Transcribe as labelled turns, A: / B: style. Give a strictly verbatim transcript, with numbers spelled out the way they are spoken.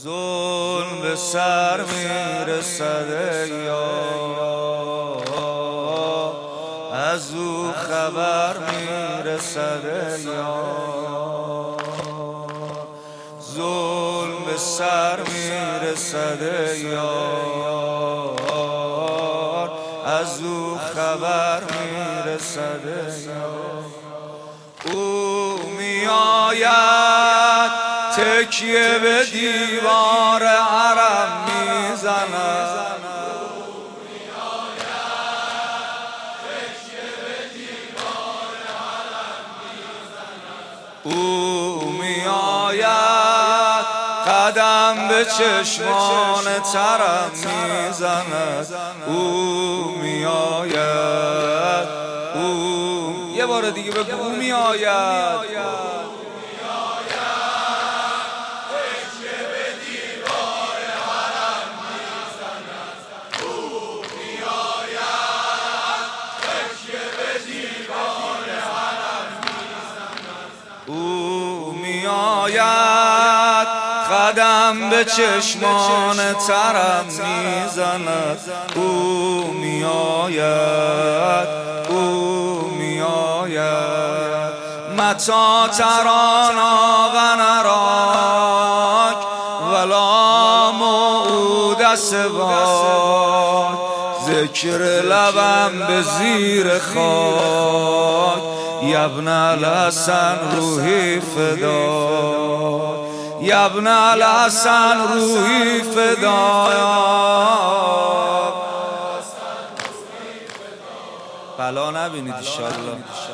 A: ظلم به سر میرسد یار، از او خبر میرسد یار. ظلم به سر میرسد یار، از او خبر میرسد یار. او میآید تکیه به دیوار حرم میزند، او میآید قدم به چشمان ترم میزند، او میآید. او یه بار دیگه بگو او میآید. او میآید قدم به چشمان ترم میزند، او میآید. او میآید متی ترانا و نراک ولا موعود سواک، ذکر لبم به زیر خاک، یبن الحسن روحی فدا، یبن الحسن روحی فدا. بلا نبینید انشالله.